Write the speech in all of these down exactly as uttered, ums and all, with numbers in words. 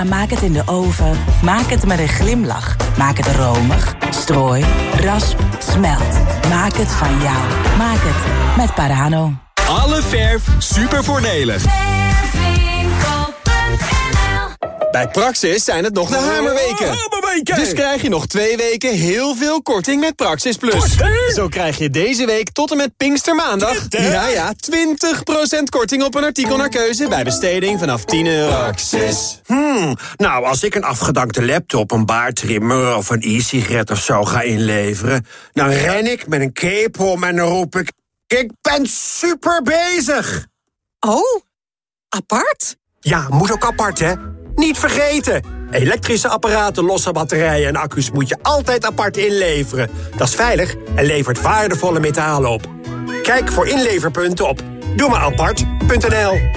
maak het in de oven. Maak het met een glimlach. Maak het romig, strooi, rasp, smelt. Maak het van jou. Maak het met Parano. Alle verf super voordelig. Bij Praxis zijn het nog de hamerweken. Hamerweken! Dus krijg je nog twee weken heel veel korting met Praxis Plus. Korting? Zo krijg je deze week tot en met Pinkstermaandag... twintig? Ja, ja, twintig procent korting op een artikel naar keuze... bij besteding vanaf tien euro. Praxis. Hmm, nou, als ik een afgedankte laptop, een baardtrimmer... of een e-sigaret of zo ga inleveren... dan ren ik met een cape om en dan roep ik... ik ben super bezig! Oh, apart? Ja, moet ook apart, hè? Niet vergeten! Elektrische apparaten, losse batterijen en accu's moet je altijd apart inleveren. Dat is veilig en levert waardevolle metalen op. Kijk voor inleverpunten op doe maar apart punt n l.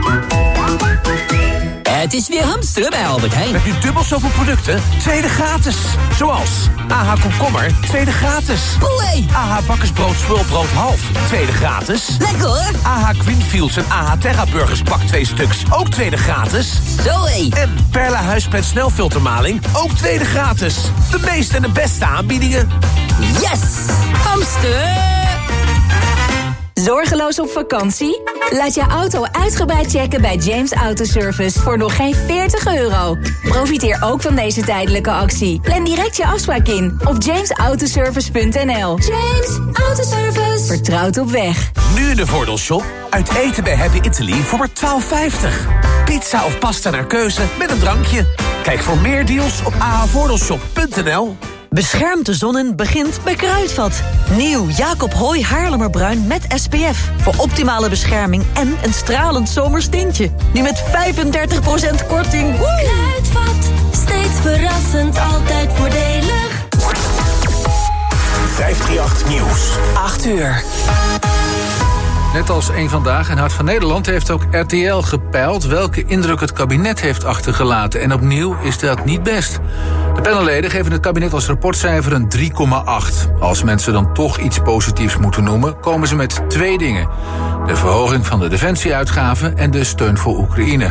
Het is weer hamsteren bij Albert Heijn. Met nu dubbel zoveel producten, tweede gratis. Zoals A H komkommer, tweede gratis. Boei. A H bakkersbrood swirlbrood half, tweede gratis. Lekker hoor. A H Greenfields en A H Terra burgers pak twee stuks, ook tweede gratis. Zoé. En Perla huispret snelfiltermaling, ook tweede gratis. De meeste en de beste aanbiedingen. Yes! Hamster! Zorgeloos op vakantie? Laat je auto uitgebreid checken bij James Autoservice voor nog geen veertig euro. Profiteer ook van deze tijdelijke actie. Plan direct je afspraak in op james autoservice punt n l. James Autoservice. Vertrouwd op weg. Nu in de Voordeelshop. Uit eten bij Happy Italy voor maar twaalf vijftig. Pizza of pasta naar keuze met een drankje. Kijk voor meer deals op a h voordeelshop punt n l. Beschermt de zonnen begint bij Kruidvat. Nieuw Jacob Hooy Haarlemmerbruin met S P F. Voor optimale bescherming en een stralend zomers tintje. Nu met vijfendertig procent korting. Woe! Kruidvat, steeds verrassend, altijd voordelig. vijf drie acht Nieuws. acht uur. Net als Eén Vandaag en Hart van Nederland heeft ook R T L gepeild welke indruk het kabinet heeft achtergelaten. En opnieuw is dat niet best. De panelleden geven het kabinet als rapportcijfer een drie komma acht. Als mensen dan toch iets positiefs moeten noemen, komen ze met twee dingen. De verhoging van de defensieuitgaven en de steun voor Oekraïne.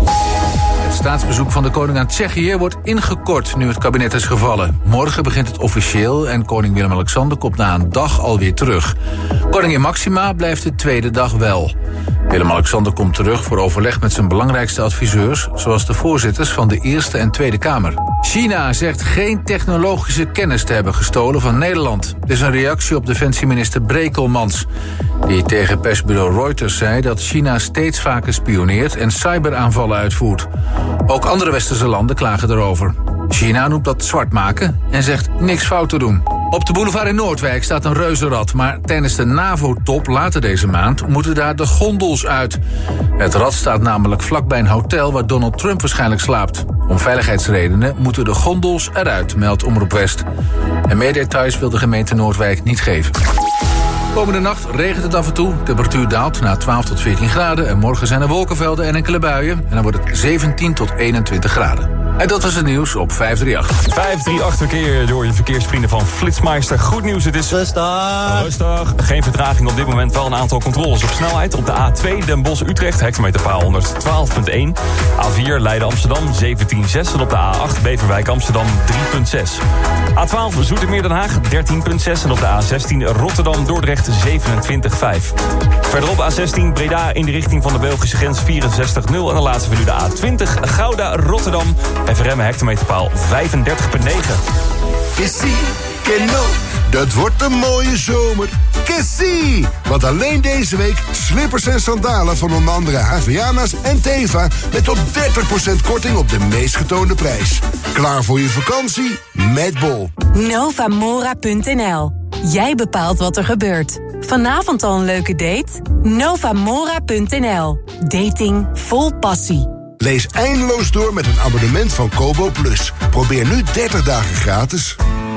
Het staatsbezoek van de koning aan Tsjechië wordt ingekort nu het kabinet is gevallen. Morgen begint het officieel en koning Willem-Alexander komt na een dag alweer terug. Koningin Maxima blijft de tweede dag wel. Willem-Alexander komt terug voor overleg met zijn belangrijkste adviseurs, zoals de voorzitters van de Eerste en Tweede Kamer. China zegt geen technologische kennis te hebben gestolen van Nederland. Dit is een reactie op defensieminister Brekelmans, die tegen persbureau Reuters zei dat China steeds vaker spioneert en cyberaanvallen uitvoert. Ook andere westerse landen klagen erover. China noemt dat zwart maken en zegt niks fout te doen. Op de boulevard in Noordwijk staat een reuzenrad, maar tijdens de NAVO-top later deze maand moeten daar de gondels uit. Het rad staat namelijk vlakbij een hotel waar Donald Trump waarschijnlijk slaapt. Om veiligheidsredenen moeten de gondels eruit, meldt Omroep West. En meer details wil de gemeente Noordwijk niet geven. Komende nacht regent het af en toe. De temperatuur daalt naar twaalf tot veertien graden. En morgen zijn er wolkenvelden en enkele buien. En dan wordt het zeventien tot eenentwintig graden. En dat was het nieuws op vijf drie acht. vijf drie acht verkeer door je verkeersvrienden van Flitsmeister. Goed nieuws, het is rustig. Rustig. Geen vertraging op dit moment, wel een aantal controles op snelheid. Op de A twee Den Bosch-Utrecht, hectometerpaal honderdtwaalf komma één. A vier Leiden-Amsterdam, zeventien komma zes. En op de A acht Beverwijk-Amsterdam, drie komma zes. A twaalf Zoetermeer-Den Haag, dertien komma zes. En op de A zestien Rotterdam-Dordrecht, zevenentwintig komma vijf. Verderop A zestien Breda in de richting van de Belgische grens, vierenzestig komma nul. En dan laatste we nu de A twintig Gouda-Rotterdam. En verremmen hectometerpaal vijfendertig komma negen. Kessie, Keno, dat wordt een mooie zomer. Kessie! Want alleen deze week slippers en sandalen van onder andere Havaianas en Teva met tot dertig procent korting op de meest getoonde prijs. Klaar voor je vakantie? Met Bol. Novamora punt n l. Jij bepaalt wat er gebeurt. Vanavond al een leuke date? Novamora punt n l. Dating vol passie. Lees eindeloos door met een abonnement van Kobo Plus. Probeer nu dertig dagen gratis.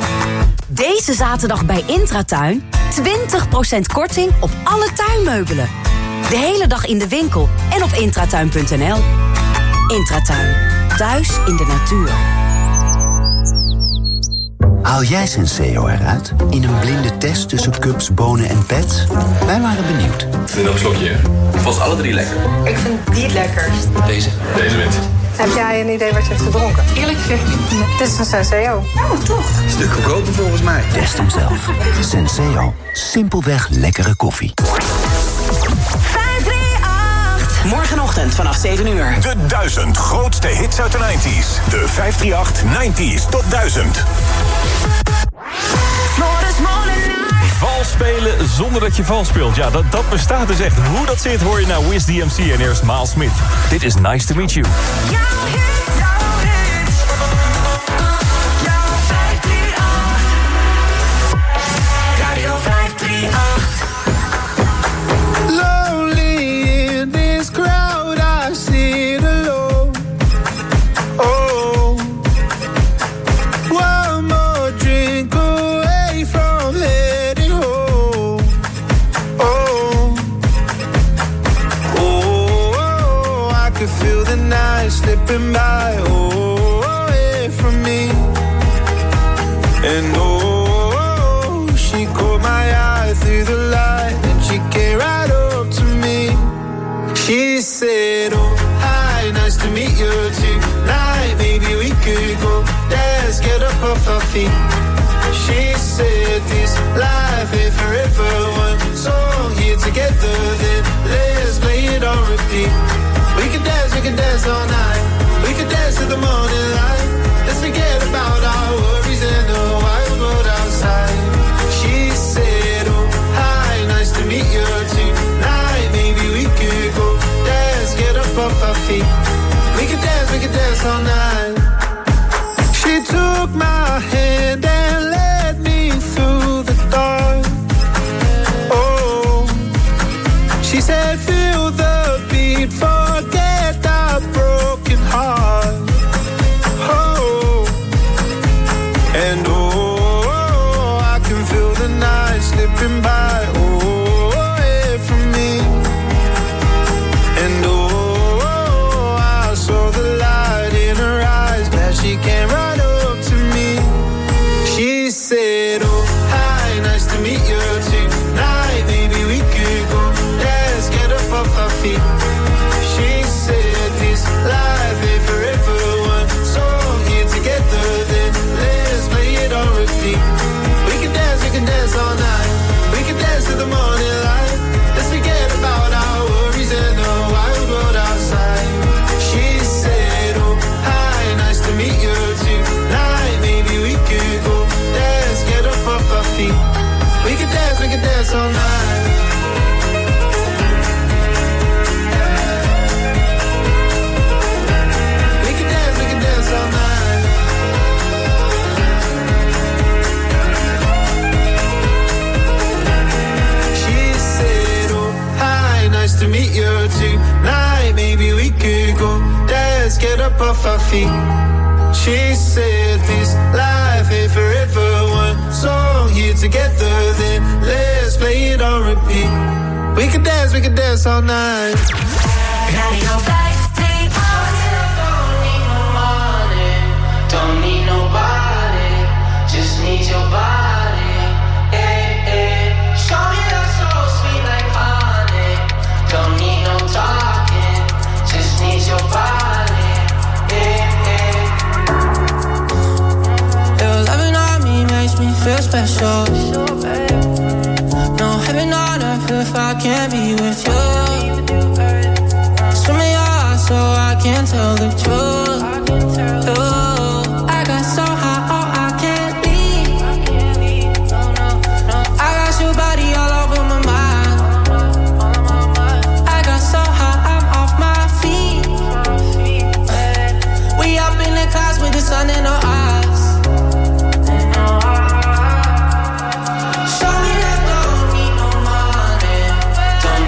Deze zaterdag bij Intratuin twintig procent korting op alle tuinmeubelen. De hele dag in de winkel en op intratuin punt n l. Intratuin. Thuis in de natuur. Haal jij Senseo eruit in een blinde test tussen cups, bonen en pets? Wij waren benieuwd. Doe nog een slokje. Vast alle drie lekker. Ik vind die het lekkerst. Deze? Deze wint. Heb jij een idee wat je hebt gedronken? Eerlijk gezegd niet. Dit is een Senseo. Oh, toch? Stuk goedkoper volgens mij. Test hem zelf. Senseo. Simpelweg lekkere koffie. Morgenochtend vanaf zeven uur. De duizend grootste hits uit de nineties. De vijfhonderdachttien nineties Top duizend. Vals spelen zonder dat je vals speelt. Ja, dat, dat bestaat dus echt. Hoe dat zit hoor je naar Wiz D M C en eerst Miles Smith. Dit is Nice to Meet You. Radio vijf drie acht. Slipping by, oh, away from me. And oh, she caught my eye through the light, and she came right up to me. She said, oh, hi, nice to meet you tonight. Maybe we could go dance, get up off our feet. She said this life ain't forever. One song here together, then let's play it on repeat. We can dance, we can dance all night. We can dance to the morning light. Let's forget about our worries and the wild world outside. She said, oh, hi, nice to meet you tonight. Maybe we could go dance, get up off our feet. We can dance, we can dance all night. She took my hand and led me through the dark. Oh, she said, feel the beat, forget the broken heart. Oh, and oh, I can feel the night slipping by, oh, away from me. And oh, I saw the light in her eyes, glad she came right up to me. She said, oh, hi, nice to meet you tonight. Maybe we could go dance, get up off our feet. She said this life ain't forever. One song here together, then let's play it on repeat. We can dance, we can dance all night. We can dance to the morning light. Let's forget about our worries and the wild world outside. She said, oh, hi, nice to meet you tonight. Maybe we could go dance, get up off our feet. We can dance, we can dance all night. All night. She said, oh, hi, nice to meet you tonight. Maybe we could go dance, get up off our feet. She said this life ain't forever. One song here together, then let's play it on repeat. We can dance, we can dance all night. Radio vijf drie acht. Don't need nobody, just need your body. Eh, eh. Show me that so sweet like honey. Don't need no talking, just need your body. Eh, eh. Your loving on me makes me feel special. No heaven on earth if I can't be with you. Swim in your heart so I can tell the truth. You. Sun in our eyes. Show me that don't need no money, don't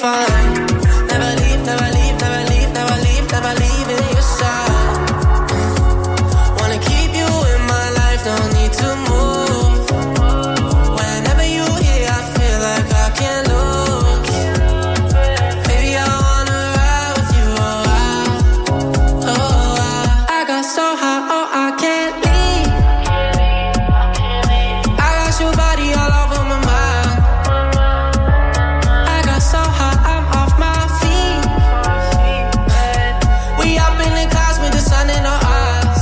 fine. Never leave, never leave, never leave, never leave, never leave in your side. Wanna keep you in my life, don't need to move. Whenever you here, I feel like I can't lose. Baby, I wanna ride with you, oh, I, oh, I. I got so high, oh, I can't leave. I got your body all over my mind. I got so high, I'm off my feet. We up in the clouds with the sun in our eyes.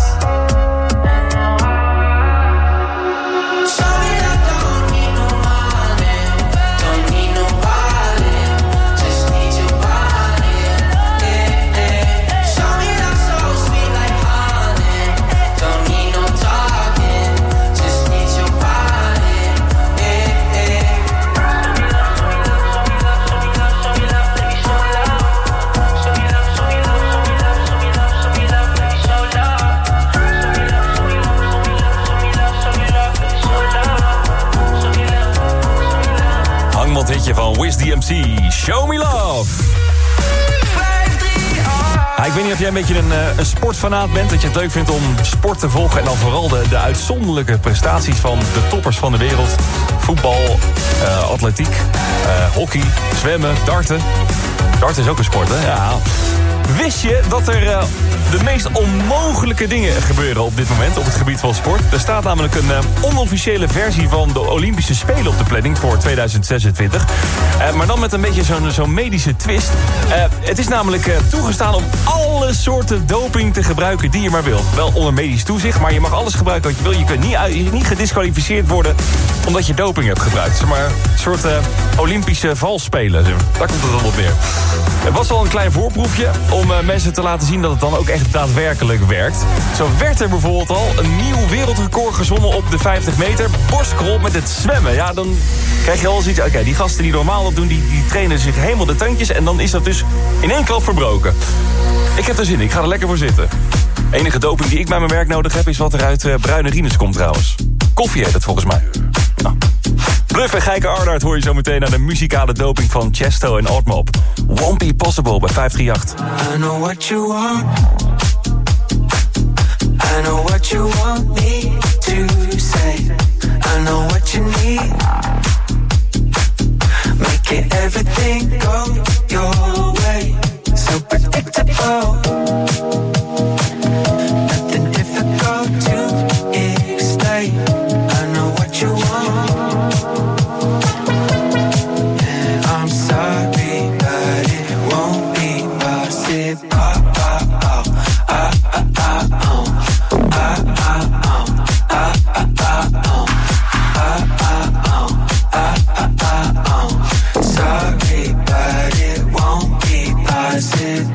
Show me that don't need no money, don't need nobody, just need your body. Yeah, yeah. Show me that so sweet like honey, don't need no talking, just need your body. Yeah, yeah. Hangmathitje van Wiz D M C, Show Me Love. Ah, ik weet niet of jij een beetje een, uh, een sportfanaat bent, dat je het leuk vindt om sport te volgen en dan vooral de, de uitzonderlijke prestaties van de toppers van de wereld. Voetbal, uh, atletiek, uh, hockey, zwemmen, darten. Darten is ook een sport, hè? Ja. Wist je dat er uh, de meest onmogelijke dingen gebeuren op dit moment op het gebied van sport? Er staat namelijk een uh, onofficiële versie van de Olympische Spelen op de planning voor tweeduizend zesentwintig. Uh, maar dan met een beetje zo'n zo'n medische twist. Uh, het is namelijk uh, toegestaan om alle soorten doping te gebruiken die je maar wilt. Wel onder medisch toezicht, maar je mag alles gebruiken wat je wil. Je kunt niet, uit, niet gedisqualificeerd worden omdat je doping hebt gebruikt. Zeg maar een soort uh, Olympische valspelen. Zeg maar. Daar komt het dan op neer. Het was al een klein voorproefje om uh, mensen te laten zien dat het dan ook echt daadwerkelijk werkt. Zo werd er bijvoorbeeld al een nieuw wereldrecord gezwommen op de vijftig meter. Borstkrol met het zwemmen. Ja, dan krijg je al eens iets. Oké, okay, die gasten die normaal dat doen, die, die trainen zich helemaal de tandjes. En dan is dat dus in één klap verbroken. Ik heb er zin in, ik ga er lekker voor zitten. Enige doping die ik bij mijn werk nodig heb is wat er uit uh, bruine urines komt trouwens. Koffie heet het volgens mij. Nou. Bluff en Geike Arnaert hoor je zo meteen naar de muzikale doping van Chesto en Oddmob. Won't Be Possible bij vijf drie acht. I know what you want. I know what you want me to say. I know what you need. Making everything go your way. So predictable. Nothing difficult to explain. I know what you want. And I'm sorry, but it won't be possible. Sorry, but it won't be possible.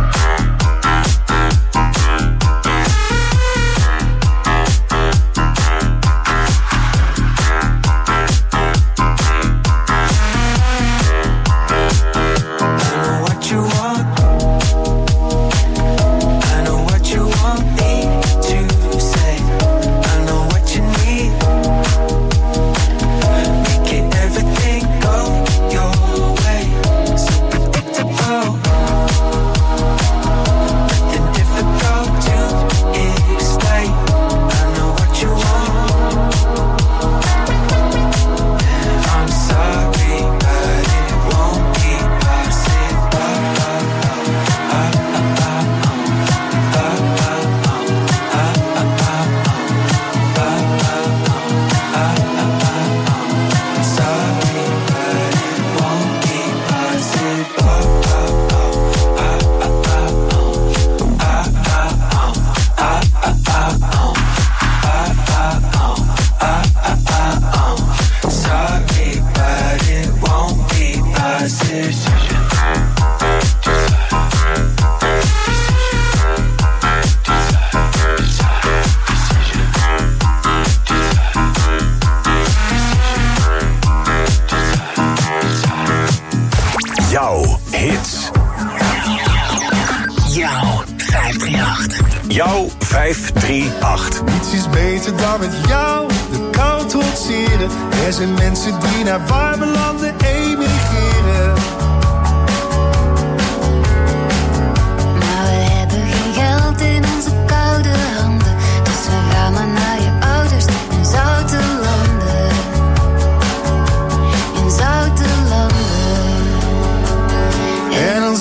Jouw vijf drie acht. Niets is beter dan met jou de kou trotseren. Er zijn mensen die naar warme landen emigreren.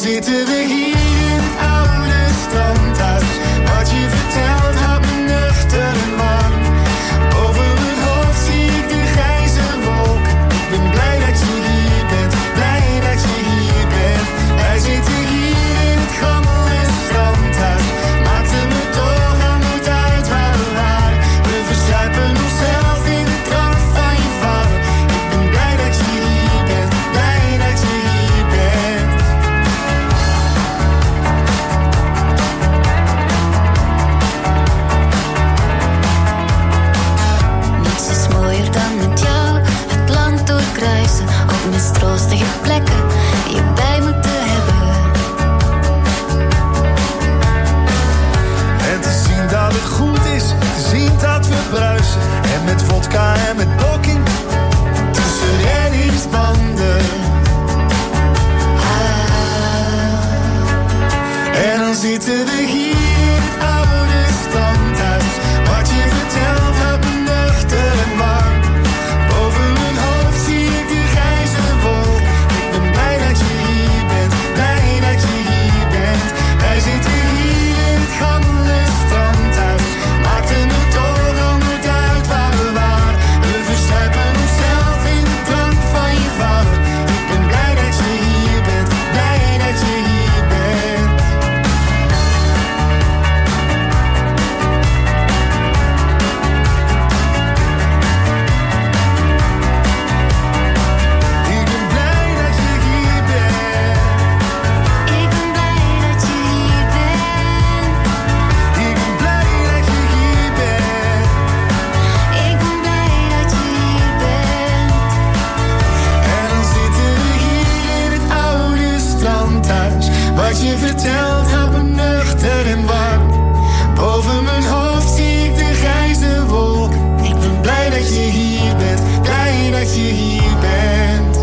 zitten we hier in het oude strandhuis. Wat je vertelt houdt me nuchter en warm. Over mijn hoofd zie ik de grijze wolk. Ik ben blij dat je hier bent, blij dat je hier bent. Wij zitten hier in het gammele strandhuis. Maakte me toch al nooit uit waar we waren. We verzuipen onszelf in de drank van je vader. Ik ben blij dat je hier bent, blij dat je hier bent. Niets is mooier dan met jou het land doorkruisen. Op mistroostige plekken je bij moeten hebben. En te zien dat het goed is, te zien dat we bruisen. En met vodka en met blokking tussen reddingsbanden. Ah. En dan zitten we hier in het oude standhuis. Wat je vertelt houdt me nuchter en warm. Boven mijn hoofd zie ik de grijze wolk. Ik ben blij dat je hier bent, blij dat je hier bent. Wij zitten hier in het gammele strandhuis. Maakte me toch al nooit uit waar we waren. We verzuipen onszelf in de drank van je vader. Ik ben blij dat je hier bent, blij dat je hier bent. Ik ben blij dat je hier bent. Ik ben blij dat je hier bent. Ik ben blij dat je hier bent. Ik ben blij dat je hier bent. En dan zitten we hier in het oude strandhuis. Wat je vertelt houdt me nuchter en warm. Boven mijn hoofd zie ik de grijze wolk. Ik ben blij dat je hier bent, blij dat je hier bent.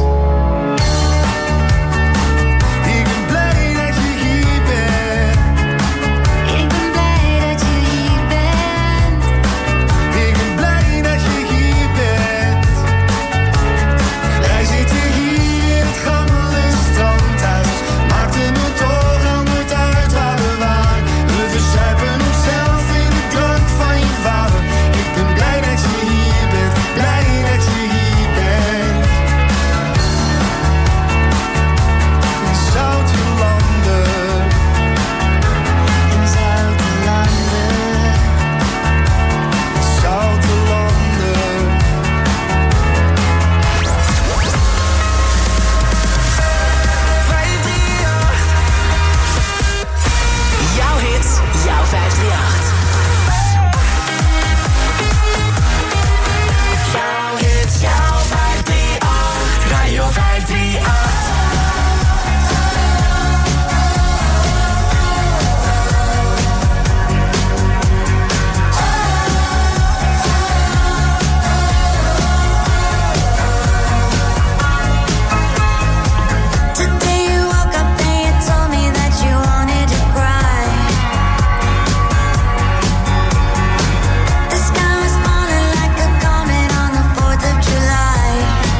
Ik ben blij dat je hier bent. Ik ben blij dat je hier bent. Ik ben blij dat je hier bent. Wij zitten hier in het gammele strandhuis. Maakte me toch al nooit uit waar we waren. We verzuipen onszelf in de drank van je vader. Ik ben blij dat je hier bent, blij dat je hier bent. In zoute landen. In zoute landen. Zoute landen. Jouw hit, jouw vijf drie acht. Jouw hit, jouw vijf drie acht. Radio vijf drie acht. Today you woke up and you told me that you wanted to cry. The sky was falling like a comet on the fourth of July.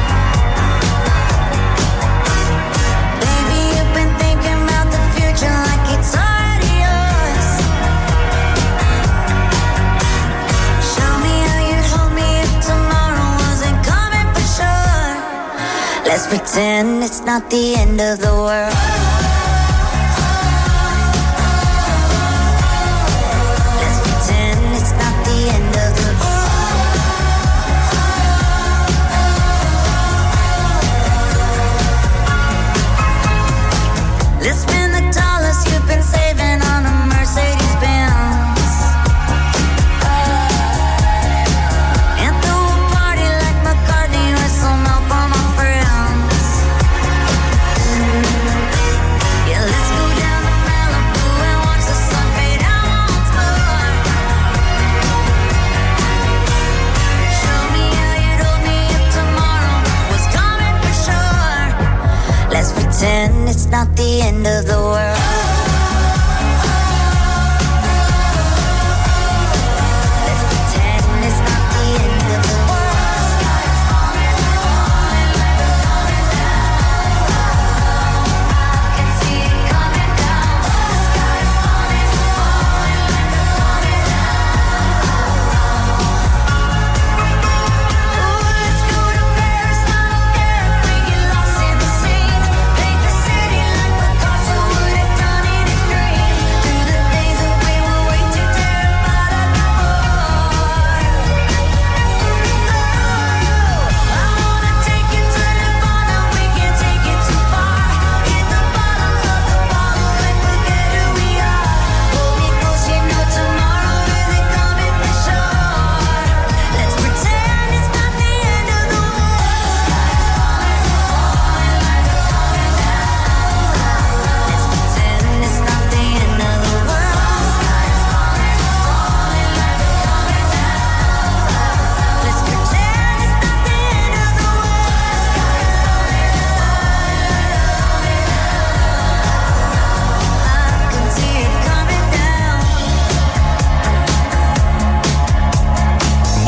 Baby, you've been thinking about the future like it's already yours. Show me how you'd hold me if tomorrow wasn't coming for sure. Let's pretend it's not the end of the world. Let's pretend it's not the end of the world. Let's spend the dollars you've been saving on a Mercedes Benz. And throw a party like McCartney with some help on my friends. Yeah, let's go down to Malibu and watch the sun fade out once more. Show me how you'd hold me if tomorrow was coming for sure. Let's pretend it's not the end of the world. Let's pretend it's not the end of the world. Sky's falling, falling, falling down. I can see it coming.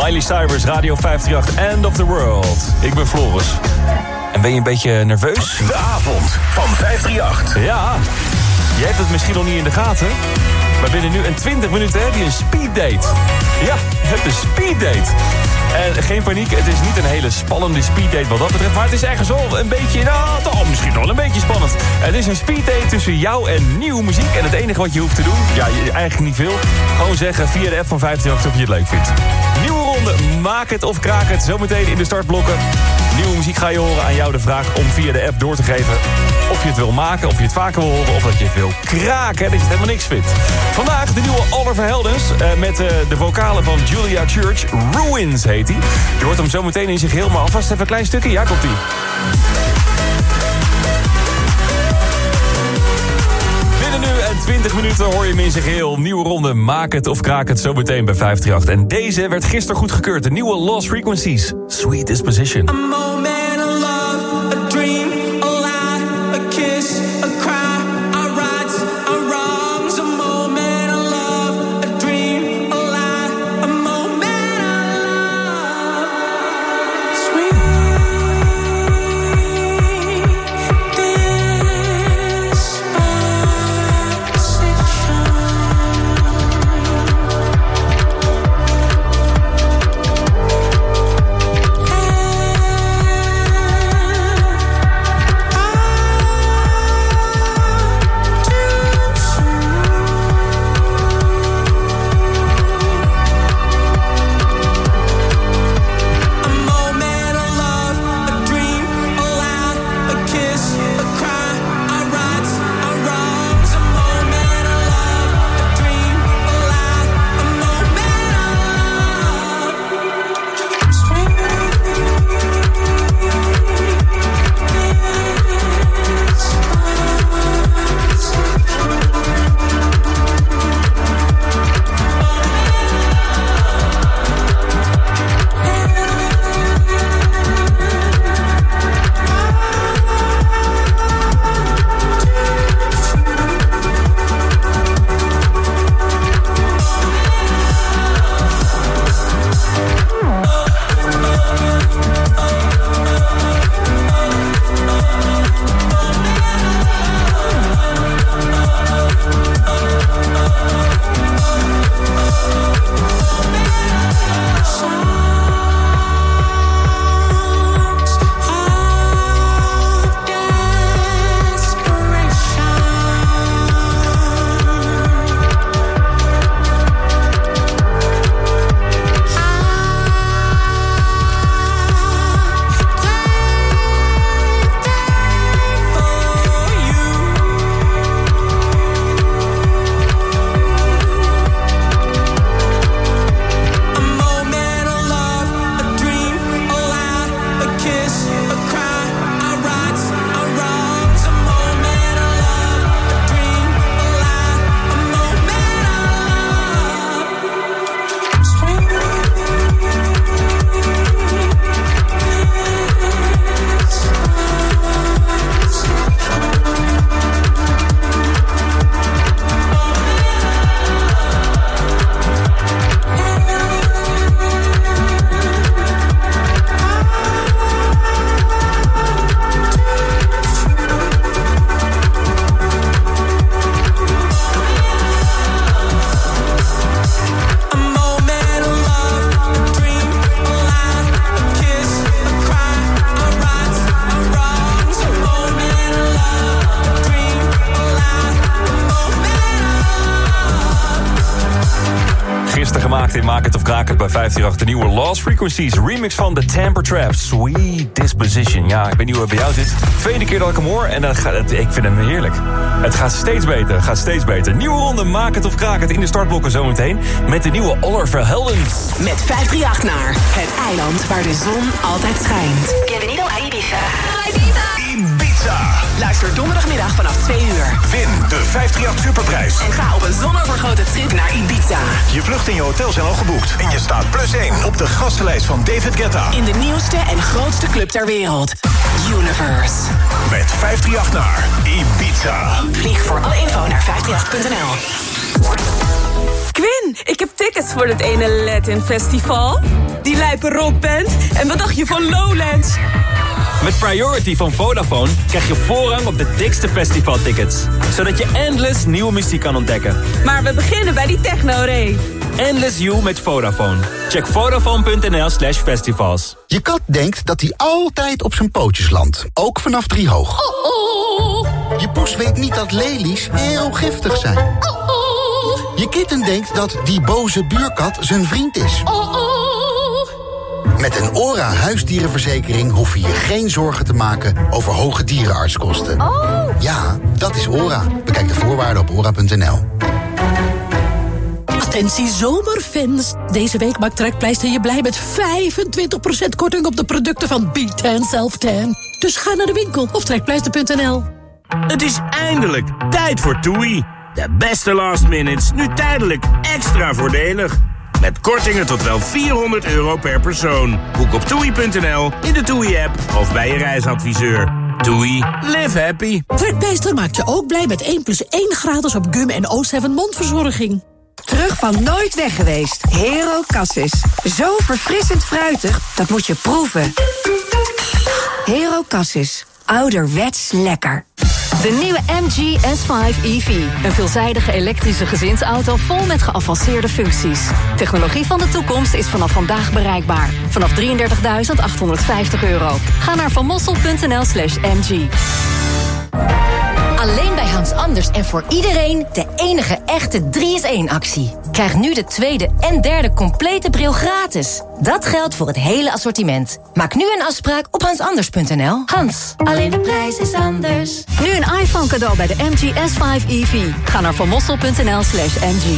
Miley Cyrus, Radio vijfhonderdachtendertig, End of the World. Ik ben Floris. En ben je een beetje nerveus? De avond van vijfhonderdachtendertig. Ja, je hebt het misschien nog niet in de gaten. Maar binnen nu een twintig minuten heb je een speeddate. Ja, je hebt een speeddate. En geen paniek, het is niet een hele spannende speeddate wat dat betreft. Maar het is ergens wel een beetje, nou, toch misschien wel een beetje spannend. Het is een speeddate tussen jou en nieuwe muziek. En het enige wat je hoeft te doen, ja, eigenlijk niet veel. Gewoon zeggen via de app van vijfhonderdachtendertig of je het leuk vindt. Nieuwe ronde, maak het of kraak het. Zometeen in de startblokken. Nieuwe muziek ga je horen, aan jou de vraag om via de app door te geven of je het wil maken, of je het vaker wil horen, of dat je het wil kraken, dat je het helemaal niks vindt. Vandaag de nieuwe Oliver Heldens uh, met uh, de vocalen van Julia Church. Ruins heet hij. Je hoort hem zo meteen in zich heel, maar alvast even een klein stukje. Ja, komt-ie. Binnen nu en twintig minuten hoor je hem in zijn geheel. Nieuwe ronde, maak het of kraak het zo meteen bij vijfhonderdachtendertig. En deze werd gisteren goedgekeurd. De nieuwe Lost Frequencies. Sweet Disposition. A moment of love, a dream, a lie, a kiss, a cry, our rights, our wrongs. A moment of love, a dream, a lie, a moment of love. Sweet in Maak het of Kraak het bij vijfhonderdachtendertig. De nieuwe Lost Frequencies. Remix van The Tamper Trap. Sweet Disposition. Ja, ik weet niet hoe het bij jou zit. Tweede keer dat ik hem hoor en dan gaat het, ik vind hem heerlijk. Het gaat steeds beter, gaat steeds beter. Nieuwe ronde Maak het of Kraak het in de startblokken zometeen. Met de nieuwe Oliver Heldens. Met vijfhonderdachtendertig naar het eiland waar de zon altijd schijnt. Bienvenido a Ibiza. Ibiza. Luister donderdagmiddag vanaf twee uur. Win de vijfhonderdachtendertig Superprijs. En ga op een zonovergoten trip naar Ibiza. Je vlucht en je hotel zijn al geboekt. En je staat plus één op de gastenlijst van David Guetta. In de nieuwste en grootste club ter wereld. Universe. Met vijfhonderdachtendertig naar Ibiza. Vlieg voor alle info naar vijfhonderdachtendertig punt n l. Quinn, ik heb tickets voor het ene Latin Festival. Die lijpe rockband. En wat dacht je van Lowlands? Met Priority van Vodafone krijg je voorrang op de dikste festivaltickets. Zodat je endless nieuwe muziek kan ontdekken. Maar we beginnen bij die techno-rave. Endless You met Vodafone. Check vodafone.nl slash festivals. Je kat denkt dat hij altijd op zijn pootjes landt. Ook vanaf drie hoog. Oh, oh. Je poes weet niet dat lelies heel giftig zijn. Oh, oh. Je kitten denkt dat die boze buurkat zijn vriend is. Oh, oh. Met een ORA huisdierenverzekering hoef je je geen zorgen te maken over hoge dierenartskosten. Oh. Ja, dat is ORA. Bekijk de voorwaarden op ora punt n l. Attentie zomerfans. Deze week maakt Trekpleister je blij met vijfentwintig procent korting op de producten van B ten Self Tan. Dus ga naar de winkel of trekpleister punt n l. Het is eindelijk tijd voor TUI. De beste last minutes, nu tijdelijk extra voordelig. Met kortingen tot wel vierhonderd euro per persoon. Boek op toei punt n l, in de TUI-app of bij je reisadviseur. TUI, live happy. Trekpleister maakt je ook blij met één plus één gratis op gum en O zeven mondverzorging. Terug van nooit weg geweest. Hero Cassis. Zo verfrissend fruitig, dat moet je proeven. Hero Cassis. Ouderwets lekker. De nieuwe M G S vijf E V. Een veelzijdige elektrische gezinsauto vol met geavanceerde functies. Technologie van de toekomst is vanaf vandaag bereikbaar. Vanaf drieëndertigduizend achthonderdvijftig euro. Ga naar vanmossel punt n l slash m g. Alleen bij Hans Anders en voor iedereen de enige echte drie in één actie. Krijg nu de tweede en derde complete bril gratis. Dat geldt voor het hele assortiment. Maak nu een afspraak op hans anders punt n l. Hans, alleen de prijs is anders. Nu een iPhone cadeau bij de M G S vijf E V. Ga naar vanmossel punt n l slash m g.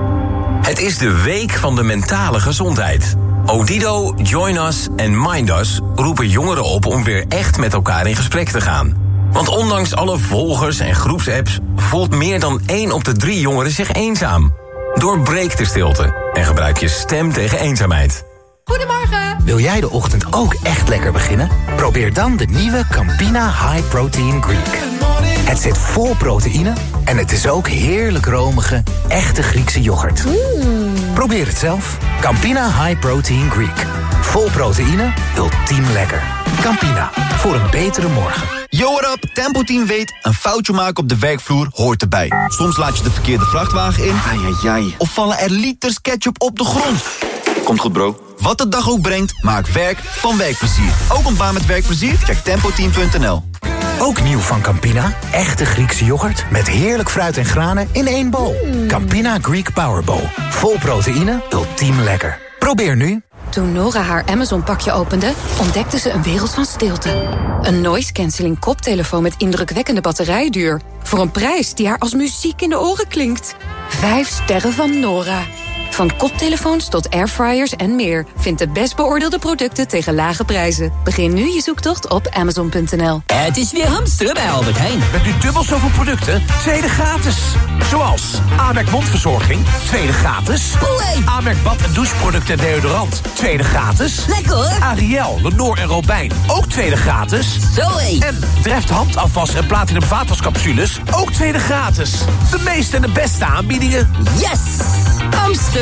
Het is de week van de mentale gezondheid. Odido, Join Us en Mind Us roepen jongeren op om weer echt met elkaar in gesprek te gaan. Want ondanks alle volgers en groepsapps voelt meer dan één op de drie jongeren zich eenzaam. Doorbreek de stilte en gebruik je stem tegen eenzaamheid. Goedemorgen. Wil jij de ochtend ook echt lekker beginnen? Probeer dan de nieuwe Campina High Protein Greek. Het zit vol proteïne en het is ook heerlijk romige, echte Griekse yoghurt. Mm. Probeer het zelf. Campina High Protein Greek. Vol proteïne, ultiem lekker. Campina, voor een betere morgen. Yo, what up? Tempo Team weet, een foutje maken op de werkvloer hoort erbij. Soms laat je de verkeerde vrachtwagen in. Ai, ai, ai. Of vallen er liters ketchup op de grond. Komt goed, bro. Wat de dag ook brengt, maak werk van werkplezier. Ook een baan met werkplezier? Check tempo team punt n l. Ook nieuw van Campina. Echte Griekse yoghurt met heerlijk fruit en granen in één bol. Mm. Campina Greek Power Bowl. Vol proteïne, ultiem lekker. Probeer nu. Toen Nora haar Amazon-pakje opende, ontdekte ze een wereld van stilte. Een noise-canceling koptelefoon met indrukwekkende batterijduur. Voor een prijs die haar als muziek in de oren klinkt. Vijf sterren van Nora. Van koptelefoons tot airfryers en meer. Vind de best beoordeelde producten tegen lage prijzen. Begin nu je zoektocht op amazon punt n l. Het is weer hamsteren bij Albert Heijn. Met nu dubbel zoveel producten, tweede gratis. Zoals Amerk mondverzorging, tweede gratis. Oei. Amerk bad- en doucheproducten en deodorant, tweede gratis. Lekker hoor. Ariel, Lenore en Robijn, ook tweede gratis. Zoé. En Dreft handafwas en Platinum vaatwascapsules, ook tweede gratis. De meeste en de beste aanbiedingen. Yes! Hamster!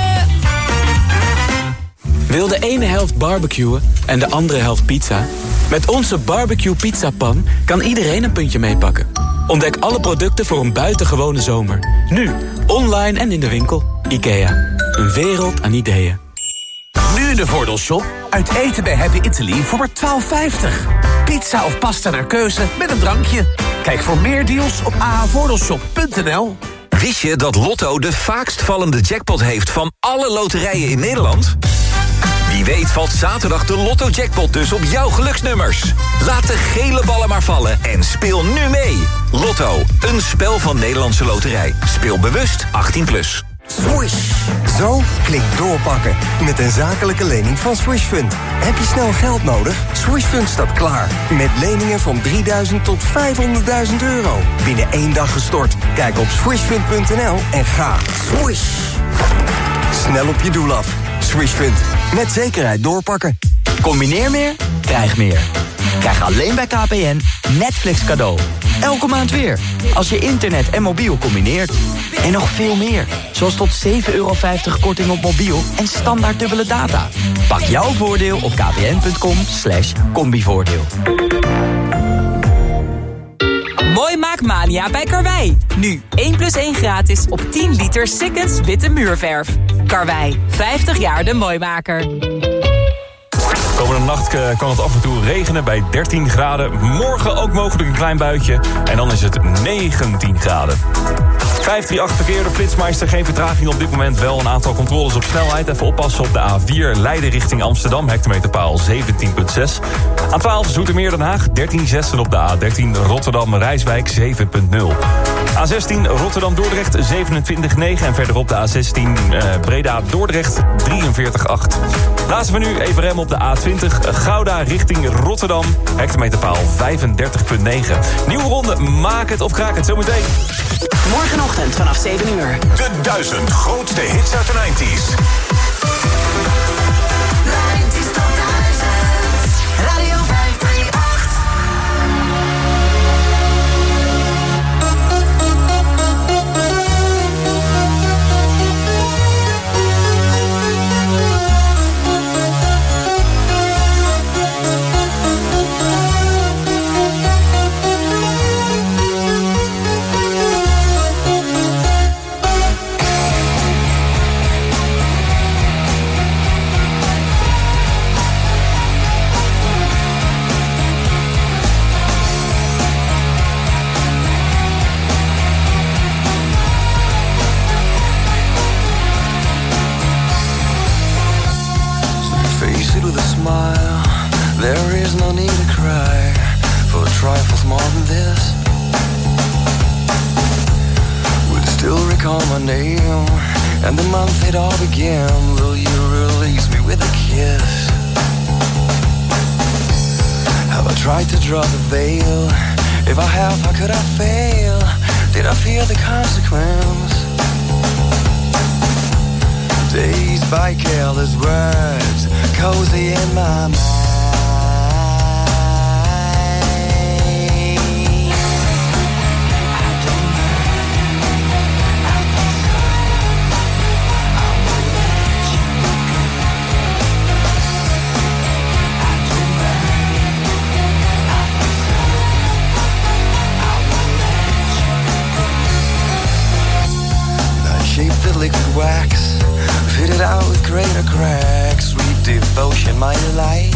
Wil de ene helft barbecuen en de andere helft pizza? Met onze barbecue pizzapan kan iedereen een puntje meepakken. Ontdek alle producten voor een buitengewone zomer. Nu, online en in de winkel. IKEA, een wereld aan ideeën. Nu in de Voordeelshop. Uit eten bij Happy Italy voor maar twaalf vijftig. Pizza of pasta naar keuze met een drankje. Kijk voor meer deals op a h voordeelshop punt n l. Wist je dat Lotto de vaakst vallende jackpot heeft van alle loterijen in Nederland? Wie weet valt zaterdag de Lotto-jackpot dus op jouw geluksnummers. Laat de gele ballen maar vallen en speel nu mee. Lotto, een spel van Nederlandse Loterij. Speel bewust achttien plus. Swish. Zo klinkt doorpakken. Met een zakelijke lening van Swishfund. Heb je snel geld nodig? Swishfund staat klaar. Met leningen van drieduizend tot vijfhonderdduizend euro. Binnen één dag gestort. Kijk op swishfund punt n l en ga. Swish. Snel op je doel af. Swishfund. Met zekerheid doorpakken. Combineer meer, krijg meer. Krijg alleen bij K P N Netflix cadeau. Elke maand weer. Als je internet en mobiel combineert. En nog veel meer. Zoals tot zeven euro vijftig korting op mobiel en standaard dubbele data. Pak jouw voordeel op kpn.com slash combivoordeel. Mooi Maakmania bij Karwei. Nu één plus één gratis op tien liter Sikkens witte muurverf. Karwei, vijftig jaar de mooimaker. Komende nacht uh, kan het af en toe regenen bij dertien graden. Morgen ook mogelijk een klein buitje. En dan is het negentien graden. vijf drie acht verkeer, de Flitsmeister. Geen vertraging op dit moment. Wel een aantal controles op snelheid. Even oppassen op de A vier. Leiden richting Amsterdam. Hectometerpaal zeventien komma zes. A twaalf Zoetermeer Den Haag. dertien komma zes. En op de A dertien Rotterdam Rijswijk zeven komma nul. A zestien Rotterdam Dordrecht zevenentwintig komma negen. En verderop de A zestien uh, Breda Dordrecht drieënveertig komma acht. Laten we nu even remmen op de A twintig Gouda richting Rotterdam. Hectometerpaal vijfendertig komma negen. Nieuwe ronde, maak het of kraak het zometeen. Morgenochtend vanaf zeven uur. De duizend grootste hits uit de nineties. Radio vijf drie acht. There is no need to cry for trifles more than this. Will still recall my name and the month it all began. Will you release me with a kiss? Have I tried to draw the veil? If I have, how could I fail? Did I fear the consequence? Dazed by careless words, cozy in my mind. Liquid wax, fitted out with greater cracks. Sweet devotion, my delight.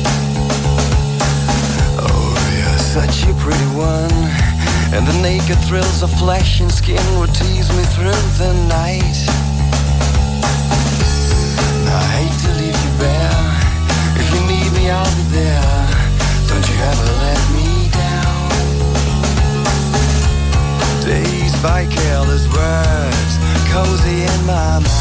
Oh, you're such a pretty one, and the naked thrills of flesh and skin would tease me through the night. I hate to leave you bare. If you need me, I'll be there. Don't you ever let me down. Dazed by careless words, cozy in my mind.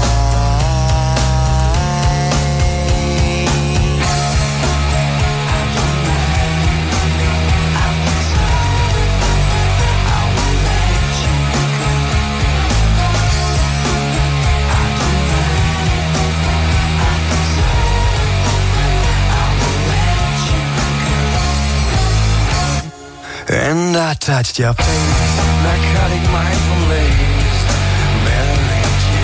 And I touched your face, narcotic mindful lace, Mary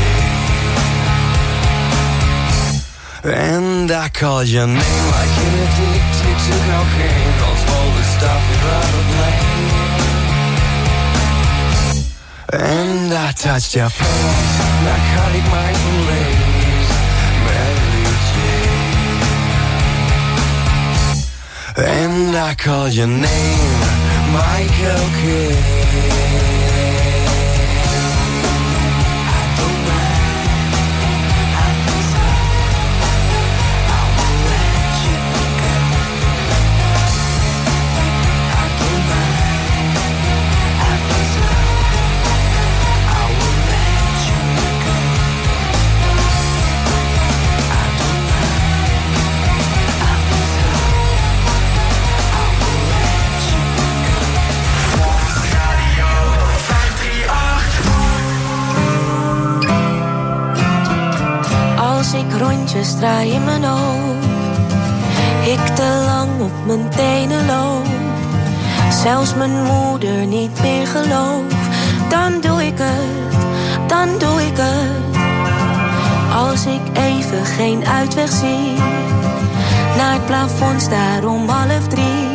Jane. And I called your name like an addicted to cocaine. Calls all the stuff without a blame. And I touched your face, narcotic mindful lace, Mary Jane. And I called your name, Michael Kidd. Ik rondjes draai in mijn hoofd, ik te lang op mijn tenen loop. zelfs mijn moeder niet meer gelooft, dan doe ik het, dan doe ik het. Als ik even geen uitweg zie, naar het plafond staar om half drie.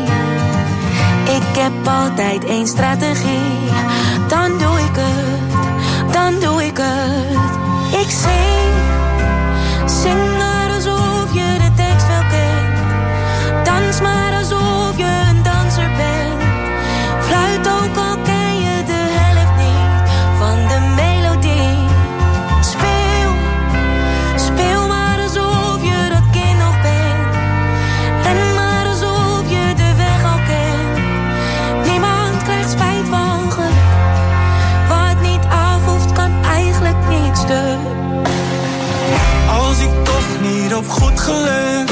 Ik heb altijd één strategie, dan doe ik het, dan doe ik het. Ik zing, zing maar alsof je de tekst wel kent. Dans maar alsof je een danser bent. Fluit ook al ken je de helft niet van de melodie. Speel, speel maar alsof je dat kind nog bent. Ren maar alsof je de weg al kent. Niemand krijgt spijt van geluk. Wat niet af hoeft kan eigenlijk niet stuk. Als ik toch niet op goed geluk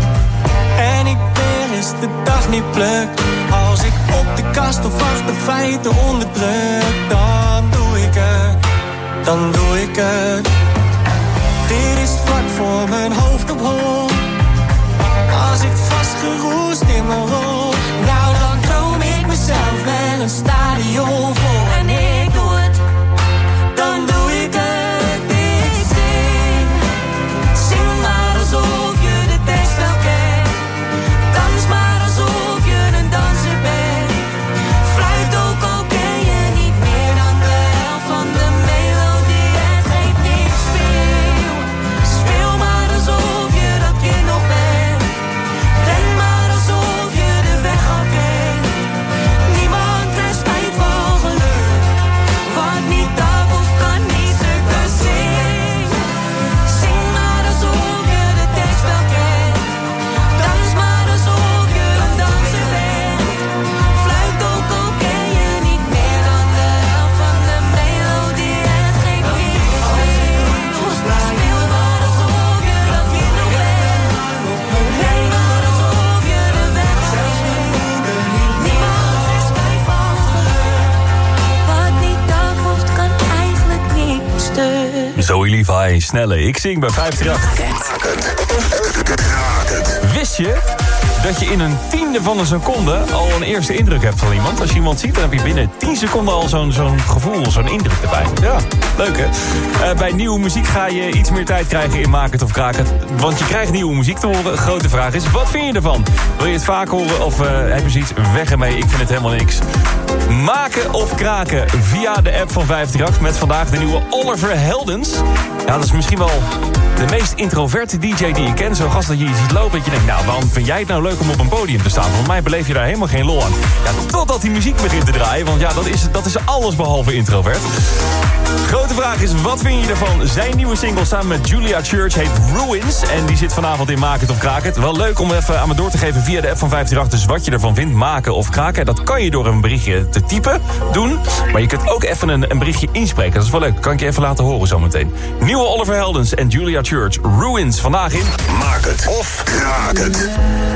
en ik weer eens de dag niet pluk. Als ik op de kast of achter feiten onderdruk, dan doe ik het, dan doe ik het. Dit is vlak voor mijn hoofd op hol. Als ik vastgeroest in mijn rol, nou dan droom ik mezelf wel een stadion vol. En ik doe het, dan doe ik het. Ik zing, zing maar alsof je de tekst wel kent. Dans maar alsof je een danser bent. Fluit ook al ken je niet meer dan de helft van de melodie. En geef niks, speel, speel maar alsof je dat kind nog bent. Ren maar alsof je de weg al kent. Niemand krijgt spijt van geluk. Wat niet af of kan niet stuk. Dus zing, zing maar alsof je de tekst wel kent. Dans maar alsof je een danser bent. Fluit ook al ken je niet meer dan de helft van de melodie. En geef niks, speel maar alsof je dat kind nog bent. Ren maar alsof je de weg al kent. Niemand krijgt spijt van geluk. Wat niet af hoeft kan eigenlijk niet stuk. Zoe Levi, snelle. Ik zing bij vijfhonderdachttachtig. Wist je dat je in een tiende van een seconde al een eerste indruk hebt van iemand? Als je iemand ziet, dan heb je binnen tien seconden al zo'n zo'n gevoel, zo'n indruk erbij. Ja, leuk hè? Uh, bij nieuwe muziek ga je iets meer tijd krijgen in Maak het of Kraak het. Want je krijgt nieuwe muziek te horen. Grote vraag is, wat vind je ervan? Wil je het vaak horen of uh, heb je zoiets? Weg ermee, ik vind het helemaal niks. Maken of kraken via de app van vijfhonderdachttachtig met vandaag de nieuwe Oliver Heldens. Ja, dat is misschien wel de meest introverte D J die ik ken. Zo'n gast dat je ziet lopen dat je denkt, nou, waarom vind jij het nou leuk om op een podium te staan? Volgens mij beleef je daar helemaal geen lol aan. Ja, totdat die muziek begint te draaien, want ja, dat is, dat is alles behalve introvert. Grote vraag is, wat vind je ervan? Zijn nieuwe single samen met Julia Church heet Ruins. En die zit vanavond in Maak het of Kraak het. Wel leuk om even aan me door te geven via de app van vijfhonderdachttachtig. Dus wat je ervan vindt, maken of kraken. Dat kan je door een berichtje te typen doen. Maar je kunt ook even een, een berichtje inspreken. Dat is wel leuk. Kan ik je even laten horen zometeen. Nieuwe Oliver Heldens en Julia Church. Ruins. Vandaag in Maak het of Kraak het.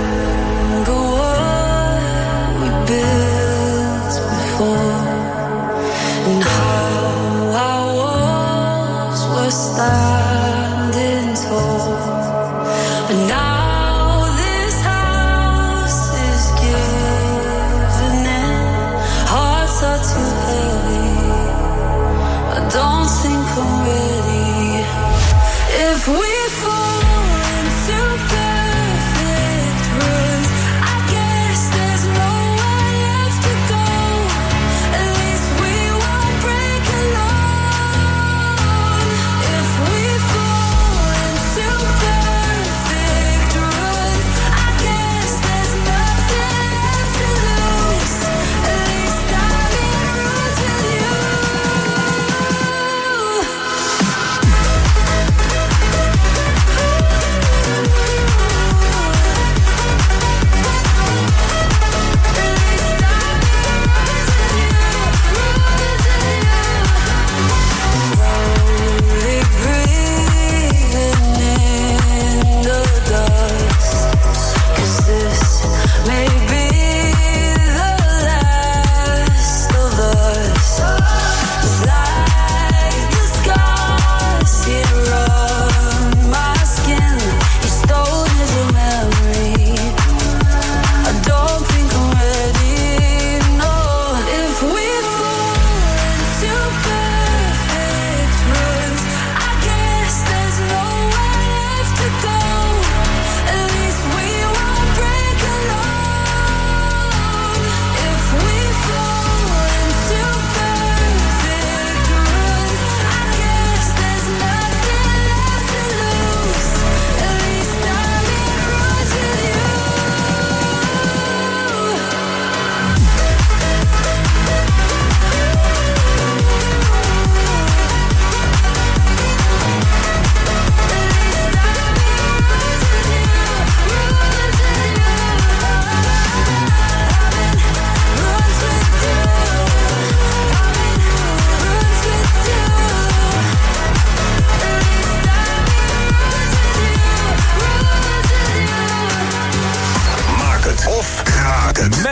Standing tall, but now this house is giving in. Hearts are too heavy. I don't think I'm ready. If we fall into perfect ruins, I guess there's nowhere left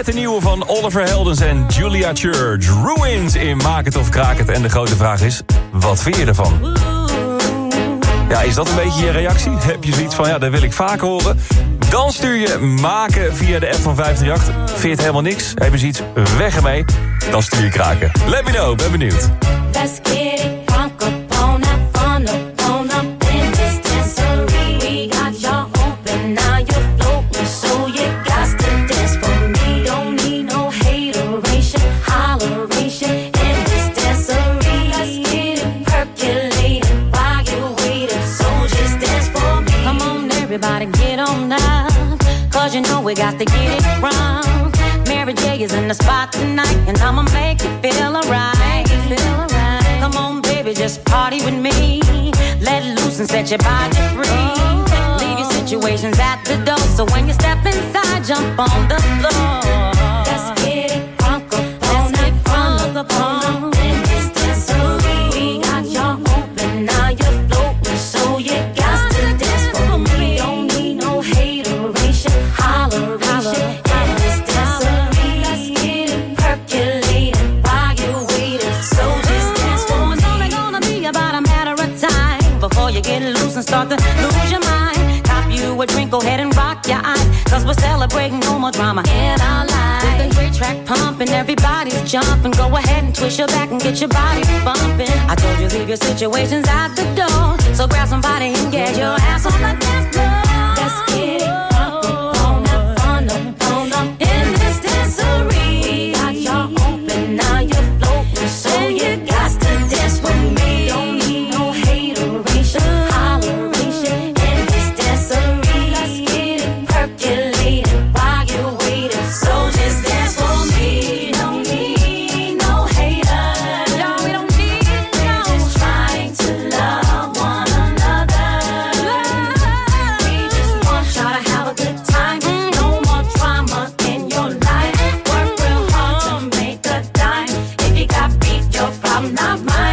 Net een nieuwe van Oliver Heldens en Julia Church. Ruins in Maak het of Kraak het. En de grote vraag is, wat vind je ervan? Ja, is dat een beetje je reactie? Heb je zoiets van, ja, dat wil ik vaak horen? Dan stuur je maken via de app van vijf drie acht. Vind je het helemaal niks? Heb je zoiets? Weg ermee. Dan stuur je kraken. Let me know, ben benieuwd. Let's get it, funk up on that fun up, on up in this dancery. We got y'all open, now you're floating, so you got to dance for me. Don't need no hateration, holleration in this dancery. Let's get it percolating while you're waiting, so just dance for me. Come on, everybody, get on now, cause you know we got to get it wrong. Mary J is in the spot tonight, and I'ma make you feel alright. Feel alright. Come on, baby, just party with me. Let loose and set your body free. Leave your situations at the door, so when you step inside, jump on the floor. Let's get it funk up, let's get funk up on in this dancery. We got y'all open, now you're floating, so you got to dance for me. Don't need no hateration, holleration. You get loose and start to lose your mind. Cop you a drink, go ahead and rock your eyes, cause we're celebrating no more drama in our lives. With the great track pumping, everybody's jumping. Go ahead and twist your back and get your body bumping. I told you leave your situations at the door, so grab somebody and get your ass on the dance floor. Let's get it funk up, on up, fun up, on up in this dancery. We got y'all open, now you're floating, so you got to dance with me. Don't need no hateration, holleration in this dancery. Let's get it percolating while you're waiting, so just dance for me. Don't need no haters, no, we don't need no. We're just trying to love one another. We just want y'all to have a good time. No more drama in your life. Work real hard to make a dime. If you got beef, your problem, not mine.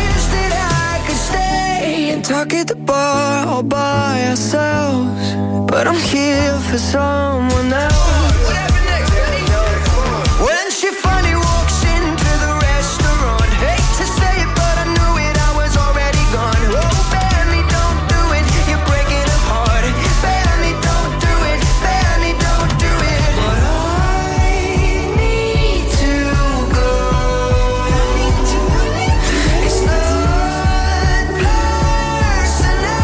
Talk at the bar all by ourselves, but but I'm here for someone else. When she finally walks into the restaurant, hate to say it, but I knew it, I was already gone. Oh, Benny, don't do it, you're breaking her heart. Benny, don't do it, Benny, don't do it. But I need to go. It's not personal.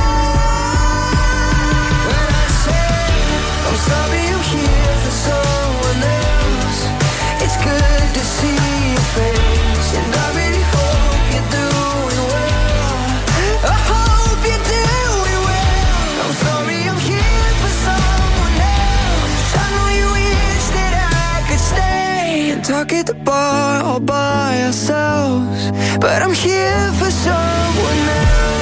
When I say I'm sorry you're here for someone else, it's good to see your face, and I really hope you're doing well. I hope you're doing well. I'm sorry I'm here for someone else. I know you wish that I could stay and talk at the bar all by ourselves, but I'm here for someone else.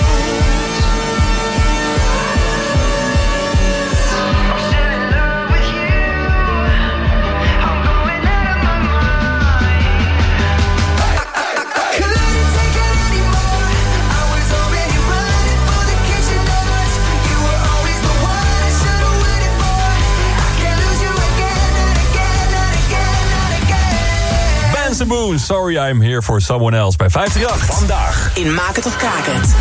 Boone, sorry I'm here for someone else bij vijfhonderdachtendertig. Vandaag in Maak het of Kraak het.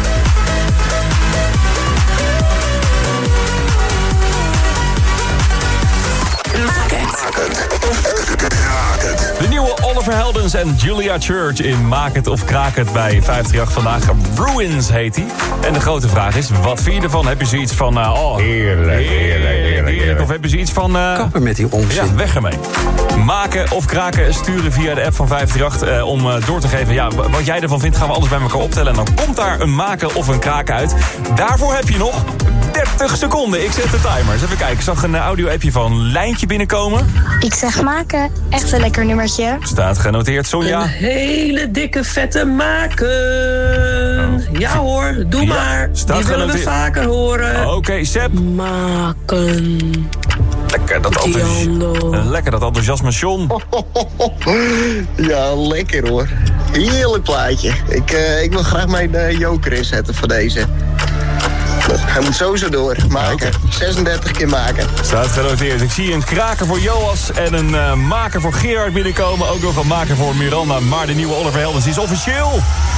Maak het. De nieuwe Oliver Heldens en Julia Church in Maak het of Kraak het bij vijfhonderdachtendertig vandaag. Ruins heet hij. En de grote vraag is, wat vind je ervan? Heb je zoiets van, uh, oh, heerlijk, heerlijk, heerlijk, heerlijk. Of heb je zoiets van... Uh, Kappen met die onzin. Ja, weg ermee. Maken of kraken, sturen via de app van vijfhonderdachtendertig uh, om uh, door te geven. Ja, wat jij ervan vindt, gaan we alles bij elkaar optellen. En dan komt daar een maken of een kraken uit. Daarvoor heb je nog dertig seconden. Ik zet de timer. Eens even kijken. Ik zag een uh, audio-appje van Lijntje binnenkomen. Ik zeg maken. Echt een lekker nummertje. Staat genoteerd, Sonja. Een hele dikke vette maken. Oh. Ja hoor, doe ja, maar. Die willen we vaker horen. Oké, okay, Seb. Maken. Lekker dat, enthousi- lekker dat enthousiasme, John. Ja, lekker hoor. Heerlijk plaatje. Ik, uh, ik wil graag mijn uh, joker inzetten voor deze. Hij moet sowieso door. Maken. Okay. zesendertig keer maken. Staat genoteerd. Ik zie een kraker voor Joas en een uh, maker voor Gerard binnenkomen. Ook nog een maker voor Miranda. Maar de nieuwe Oliver Heldens is officieel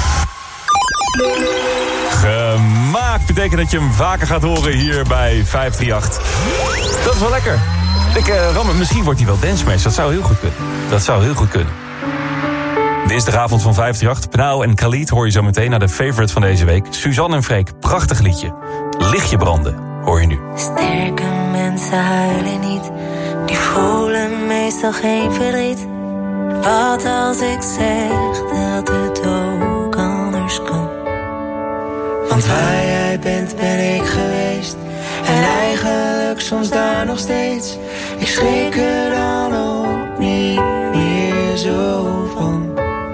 gemaakt. Betekent dat je hem vaker gaat horen hier bij vijfhonderdachtendertig. Dat is wel lekker. Ik, uh, Ram, misschien wordt hij wel dansmeester. Dat zou heel goed kunnen. Dat zou heel goed kunnen. Dinsdagavond van vijfhonderdachtendertig. Pnau en Khalid hoor je zo meteen naar de favorite van deze week. Suzanne en Freek, prachtig liedje. Lichtje branden, hoor je nu. Sterke mensen huilen niet. Die voelen meestal geen verdriet. Wat als ik zeg dat het ook anders kan? Want waar jij bent ben ik geweest. En eigenlijk soms daar nog steeds. Ik schrik er dan ook niet meer zo van.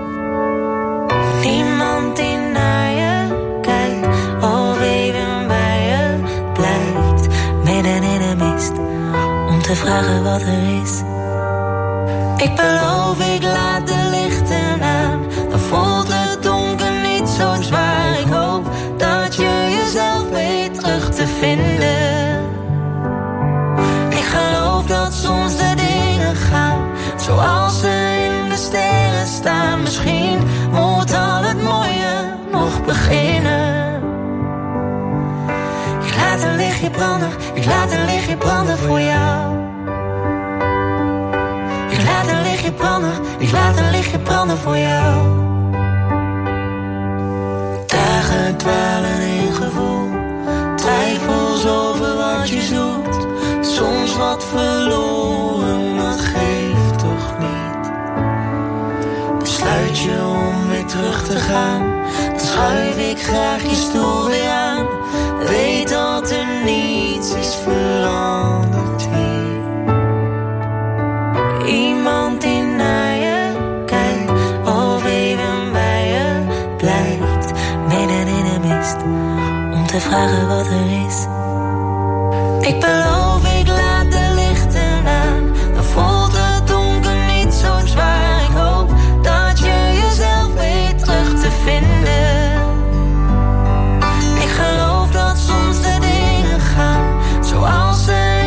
Niemand die naar je kijkt of even bij je blijft. Midden in de mist om te vragen wat er is. Ik beloof ik laat de lichten aan. Dan voelt het donker niet zo zwaar. Ik hoop dat je jezelf weet terug te vinden. Ik geloof dat soms de dingen gaan zoals ze in de sterren staan. Misschien moet al het mooie nog beginnen. Ik laat een lichtje branden, ik laat een lichtje branden voor jou. Ik laat een lichtje branden, ik laat een lichtje branden voor jou. Dagen dwalen in gevoel, twijfels over wat je zoekt. Soms wat verloren, dat geeft toch niet. Besluit je om weer terug te gaan, dan schuif ik graag je stoel weer aan. Weet dat er niets is veranderd hier. Iemand die naar je kijkt of even bij je blijft. Midden in de mist om te vragen wat er is. Ik beloof ik laat de lichten aan. Dan voelt het donker niet zo zwaar. Ik hoop dat je jezelf weet terug te vinden. Ik geloof dat soms de dingen gaan zoals ze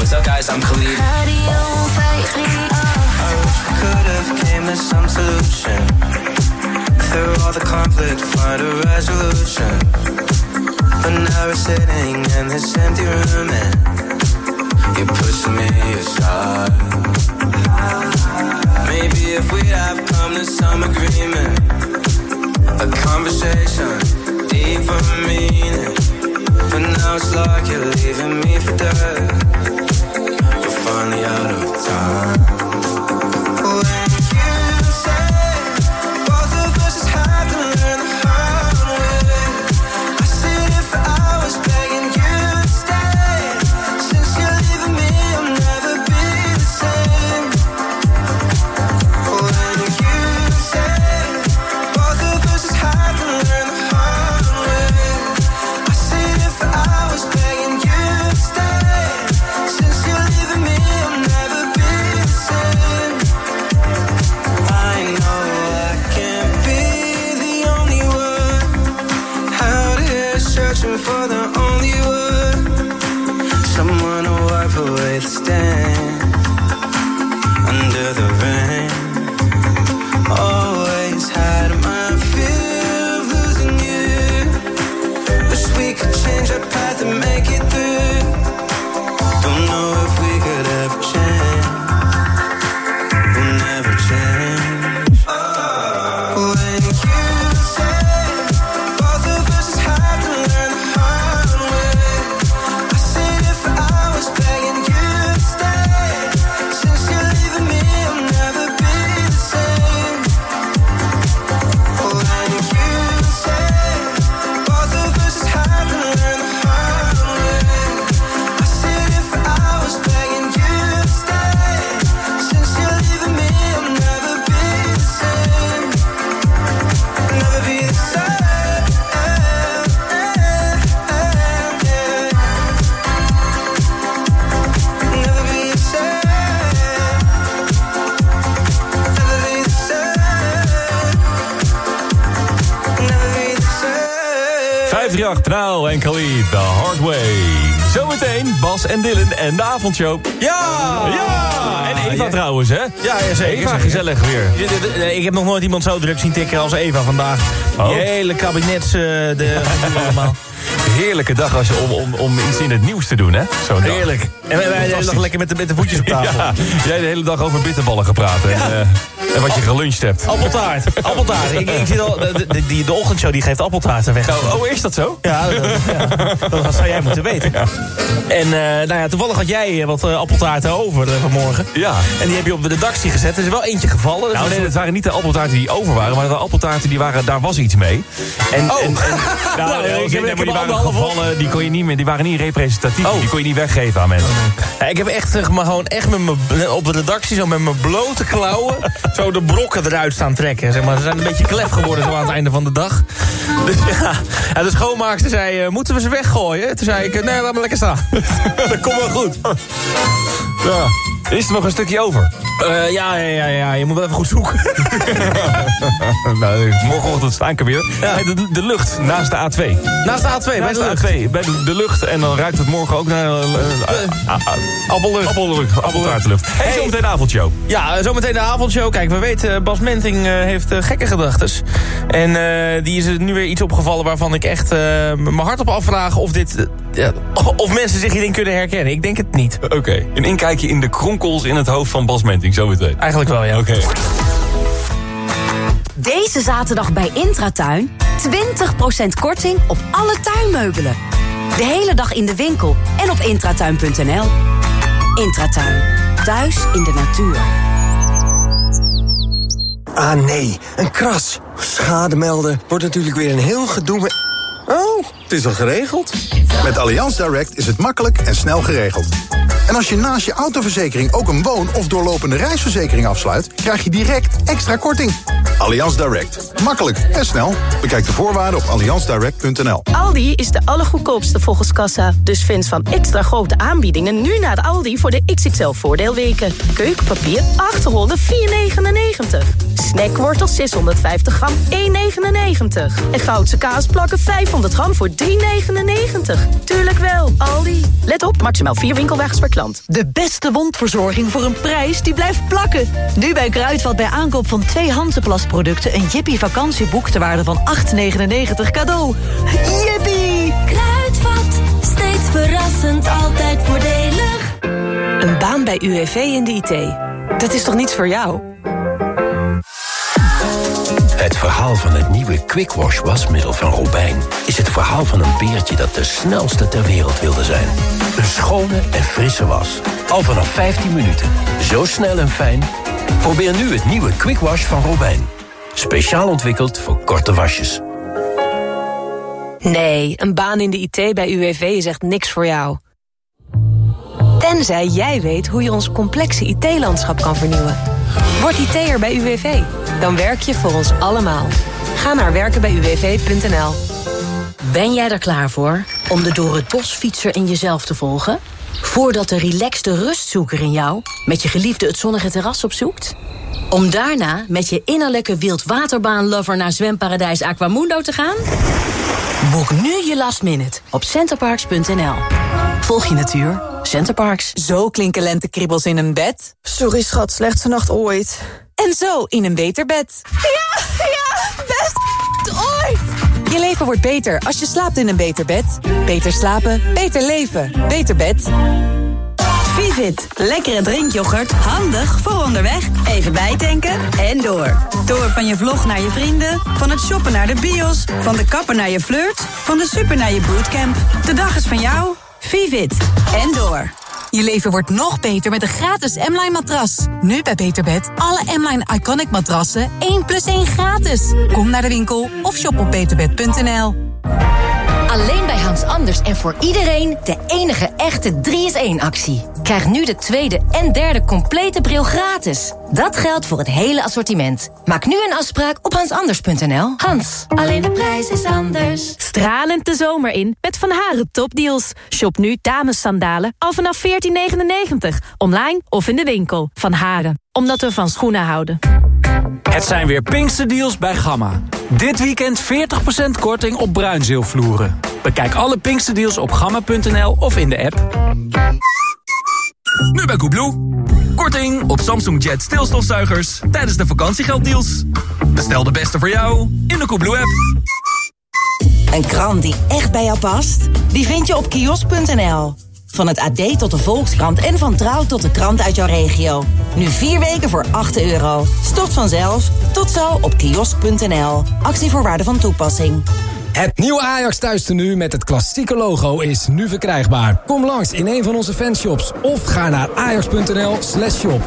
What's up guys, I'm Khalid. Radio vijfhonderdachtendertig. I wish we could have came to some solution. Through all the conflict, find a resolution. But now we're sitting in this empty room and you're pushing me aside. Maybe if we have come to some agreement, a conversation, deeper meaning. But now it's like you're leaving me for dead. We're finally out of time. When you say both of us just have to learn the hard way, I sit here for hours begging you to stay. Since you're leaving me, I'll never be the same. When you say both of us just have to learn the hard way, I sit here for hours begging you to stay. Since you're leaving me, I'll never be the same. I know I can't be the only one out here searching for the only one, someone to wipe away the stain under the rain. Always had my fear of losing you. Wish we could change our path and make it through. Don't know if we could ever change. We'll never change. When you say both of us just have to learn the hard way, I sit here for hours begging you to stay. Since you're leaving me, I'll never be the same. When you say both of us just have to learn the hard way, I sit here for hours begging you to stay. Since you're leaving me, I'll never be the same. Never be the same. Never be the same. Never be the same. Never be the same. vijf drie acht, Trouw en Khalid, The Hard Way. Zometeen Bas en Dylan en de avondshow. Ja! Ja! En Eva ja. trouwens, hè? Ja, ja zeker. Eva, zeker. gezellig weer. Ja, de- de- Ik heb nog nooit iemand zo druk zien tikken als Eva vandaag. Oh. Die hele kabinets... eh, de, allemaal. Heerlijke dag als je, om, om, om iets in het nieuws te doen, hè? Zo'n dag. Heerlijk. En wij wij de hele dag lekker met de, met de voetjes op tafel. Ja, jij de hele dag over bitterballen gepraat. En, Ja. eh, en wat je geluncht hebt. Appeltaart. Appeltaart. Ik, ik zit al, de, de, die, de ochtendshow die geeft appeltaarten weg. Oh, oh, is dat zo? Ja, dat, ja, dat zou jij moeten weten. Ja. En uh, nou ja, toevallig had jij wat uh, appeltaarten over uh, vanmorgen. Ja. En die heb je op de redactie gezet. Er is er wel eentje gevallen. Dat Nou is nee, een het waren niet de appeltaarten die over waren, maar de appeltaarten die waren, daar was iets mee. En, Oh. en, en, Nou, nou, ik heb- ik ik maar heb die waren anderhalf op. gevallen, die kon je niet meer, die waren niet representatief, Oh. die kon je niet weggeven aan mensen. Ja, ik heb echt zeg maar, gewoon echt met mijn, op de redactie zo met mijn blote klauwen zo de brokken eruit staan trekken. Zeg maar. Ze zijn een beetje klef geworden zo aan het einde van de dag. Dus ja, ja de schoonmaakster zei, uh, moeten we ze weggooien? Toen zei ik, uh, nee, laat maar lekker staan. Dat komt wel goed. Ja. Is er nog een stukje over? Uh, ja, ja, ja, ja, je moet wel even goed zoeken. Nou, morgenochtend sta ik er weer. Ja. Nee, de, de lucht naast de A twee. Naast de A twee, bij Naast de de lucht. A twee, bij de, de lucht. En dan ruikt het morgen ook naar... Uh, uh, Appellucht. Appellucht. Appeltaartenlucht. Hey, Hey. zometeen de avondshow. Ja, uh, zometeen de avondshow. Kijk, we weten, uh, Bas Menting uh, heeft uh, gekke gedachtes. En uh, die is er nu weer iets opgevallen waarvan ik echt uh, mijn hart op afvraag of dit... Uh, ja, of mensen zich hierin kunnen herkennen. Ik denk het niet. Oké, okay. Een inkijkje in de kronkels in het hoofd van Bas Menting, zometeen. Eigenlijk wel, ja. Oké. Okay. Deze zaterdag bij Intratuin twintig procent korting op alle tuinmeubelen. De hele dag in de winkel en op intratuin punt n l. Intratuin, thuis in de natuur. Ah nee, een kras. Schade melden wordt natuurlijk weer een heel gedoe met... Oh, het is al geregeld. Met Allianz Direct is het makkelijk en snel geregeld. En als je naast je autoverzekering ook een woon- of doorlopende reisverzekering afsluit, krijg je direct extra korting. Allianz Direct. Makkelijk en snel. Bekijk de voorwaarden op allianz direct punt n l. Aldi is de allergoedkoopste volgens kassa. Dus fans van extra grote aanbiedingen nu naar de Aldi voor de X X L voordeelweken. Keukenpapier achterhonderdvier negenennegentig. Snackwortel zeshonderdvijftig gram één negenennegentig. En Goudse kaasplakken vijfhonderd gram voor drie negenennegentig. Tuurlijk wel, Aldi. Let op, Maximaal vier winkelwagens per klant. De beste wondverzorging voor een prijs die blijft plakken. Nu bij Kruidvat bij aankoop van twee Hansaplast producten... een Jippie vakantieboek ter waarde van acht negenennegentig cadeau. Jippie! Kruidvat, steeds verrassend, altijd voordelig. Een baan bij U W V in de I T. Dat is toch niets voor jou? Het verhaal van het nieuwe Quick Wash wasmiddel van Robijn... is het verhaal van een beertje dat de snelste ter wereld wilde zijn. Een schone en frisse was. Al vanaf vijftien minuten. Zo snel en fijn. Probeer nu het nieuwe Quick Wash van Robijn. Speciaal ontwikkeld voor korte wasjes. Nee, een baan in de I T bij U W V is echt niks voor jou. Tenzij jij weet hoe je ons complexe I T-landschap kan vernieuwen. Word I T'er bij U W V. Dan werk je voor ons allemaal. Ga naar werken bij u w v punt n l. Ben jij er klaar voor om de door het bos fietser in jezelf te volgen? Voordat de relaxte rustzoeker in jou met je geliefde het zonnige terras opzoekt? Om daarna met je innerlijke wildwaterbaan-lover naar zwemparadijs Aquamundo te gaan? Boek nu je last minute op centerparks punt n l. Volg je natuur, Centerparks. Zo klinken lentekribbels in een bed. Sorry schat, slechtste nacht ooit. En zo in een beter bed. Ja, ja, best ooit. Je leven wordt beter als je slaapt in een beter bed. Beter slapen, beter leven. Beter bed. Vivit, lekkere drinkyoghurt, handig voor onderweg. Even bijtanken en door. Door van je vlog naar je vrienden, van het shoppen naar de bios, van de kapper naar je flirt, van de super naar je bootcamp. De dag is van jou. Vivit en door. Je leven wordt nog beter met een gratis M-Line matras. Nu bij Beterbed alle M-Line Iconic matrassen één plus één gratis. Kom naar de winkel of shop op beterbed punt n l. Alleen bij Hans Anders en voor iedereen de enige echte drie is één actie. Krijg nu de tweede en derde complete bril gratis. Dat geldt voor het hele assortiment. Maak nu een afspraak op hans anders punt n l. Hans, alleen de prijs is anders. Stralend de zomer in met Van Haren topdeals. Shop nu damessandalen al vanaf veertien negenennegentig. Online of in de winkel. Van Haren, omdat we van schoenen houden. Het zijn weer Pinksterdeals bij Gamma. Dit weekend veertig procent korting op bruinzeelvloeren. Bekijk alle Pinksterdeals op gamma punt n l of in de app. Nu bij Coolblue. Korting op Samsung Jet stilstofzuigers tijdens de vakantiegelddeals. Bestel de beste voor jou in de Coolblue-app. Een krant die echt bij jou past? Die vind je op kiosk punt n l. Van het A D tot de Volkskrant en van Trouw tot de krant uit jouw regio. Nu vier weken voor acht euro. Stort vanzelf. Tot zo op kiosk punt n l. Actievoorwaarden van toepassing. Het nieuwe Ajax thuistenu met het klassieke logo is nu verkrijgbaar. Kom langs in een van onze fanshops of ga naar ajax punt n l slash shop.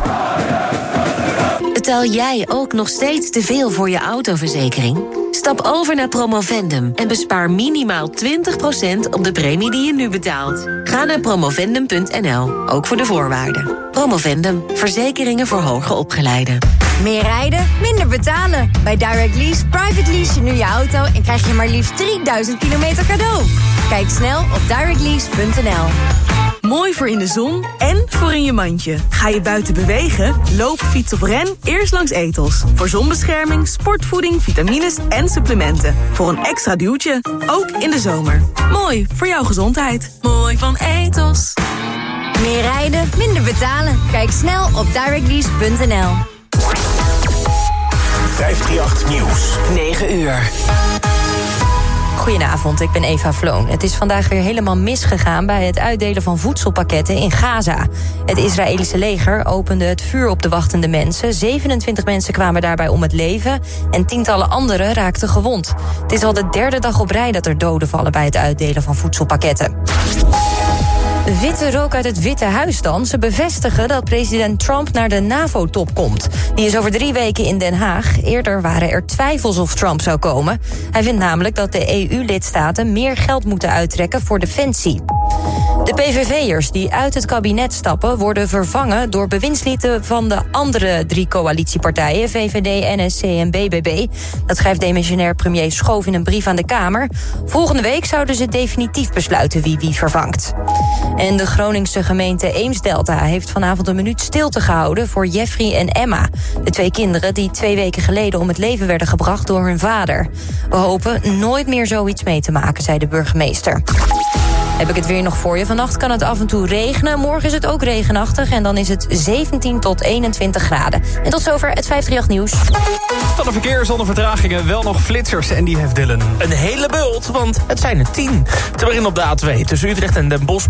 Betaal jij ook nog steeds te veel voor je autoverzekering? Stap over naar Promovendum en bespaar minimaal twintig procent op de premie die je nu betaalt. Ga naar promovendum punt n l, ook voor de voorwaarden. Promovendum, verzekeringen voor hoger opgeleiden. Meer rijden, minder betalen. Bij Direct Lease private lease je nu je auto en krijg je maar liefst drieduizend kilometer cadeau. Kijk snel op direct lease punt n l. Mooi voor in de zon en voor in je mandje. Ga je buiten bewegen? Loop, fiets of ren eerst langs Ethos. Voor zonbescherming, sportvoeding, vitamines en supplementen. Voor een extra duwtje, ook in de zomer. Mooi voor jouw gezondheid. Mooi van Ethos. Meer rijden, minder betalen. Kijk snel op direct lease punt n l. vijfhonderdachttien Nieuws. negen uur. Goedenavond, ik ben Eva Vloon. Het is vandaag weer helemaal misgegaan bij het uitdelen van voedselpakketten in Gaza. Het Israëlische leger opende het vuur op de wachtende mensen. zevenentwintig mensen kwamen daarbij om het leven en tientallen anderen raakten gewond. Het is al de derde dag op rij dat er doden vallen bij het uitdelen van voedselpakketten. Witte rook uit het Witte Huis dan. Ze bevestigen dat president Trump naar de NAVO-top komt. Die is over drie weken in Den Haag. Eerder waren er twijfels of Trump zou komen. Hij vindt namelijk dat de E U-lidstaten meer geld moeten uittrekken voor defensie. De P V V'ers die uit het kabinet stappen worden vervangen door bewindslieden van de andere drie coalitiepartijen, V V D, N S C en B B B. Dat schrijft demissionair premier Schoof in een brief aan de Kamer. Volgende week zouden ze definitief besluiten wie wie vervangt. En de Groningse gemeente Eemsdelta heeft vanavond een minuut stilte gehouden voor Jeffrey en Emma. De twee kinderen die twee weken geleden om het leven werden gebracht door hun vader. We hopen nooit meer zoiets mee te maken, zei de burgemeester. Heb ik het weer nog voor je. Vannacht kan het af en toe regenen. Morgen is het ook regenachtig en dan is het zeventien tot eenentwintig graden. En tot zover het vijfdrieënachtig nieuws. Dan een verkeer zonder vertragingen, wel nog flitsers en die heeft Dylan. Een hele bult, want het zijn er tien. Te beginnen op de A twee tussen Utrecht en Den Bosch